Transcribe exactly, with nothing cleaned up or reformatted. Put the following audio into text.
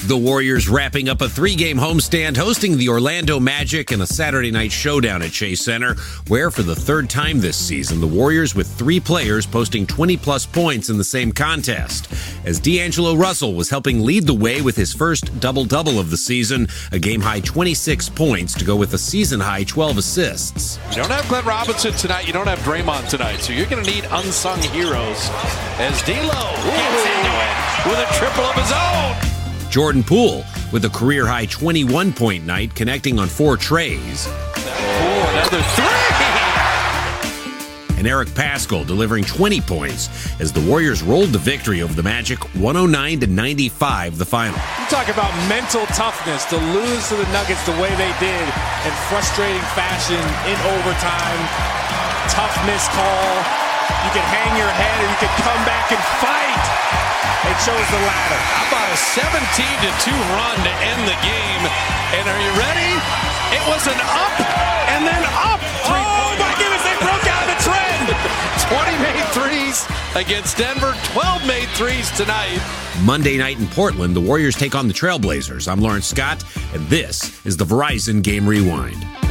The Warriors wrapping up a three-game homestand, hosting the Orlando Magic in a Saturday night showdown at Chase Center, where for the third time this season, the Warriors with three players posting twenty-plus points in the same contest, as D'Angelo Russell was helping lead the way with his first double-double of the season, a game-high twenty-six points to go with a season-high twelve assists. You don't have Glenn Robinson tonight, you don't have Draymond tonight, so you're going to need unsung heroes as D'Lo gets into it with a triple of his own. Jordan Poole with a career-high twenty-one point night, connecting on four trays. Oh, another three! And Eric Paschall delivering twenty points as the Warriors rolled the victory over the Magic, one oh nine to ninety-five, the final. You talk about mental toughness to lose to the Nuggets the way they did in frustrating fashion in overtime. Tough missed call. You can hang your head or you can come back and fight. They chose the latter. How about a seventeen to two run to end the game? And are you ready? It was an up and then up. Oh my goodness, they broke out of the trend. twenty made threes against Denver, twelve made threes tonight. Monday night in Portland, the Warriors take on the Trailblazers. I'm Lawrence Scott, and this is the Verizon Game Rewind.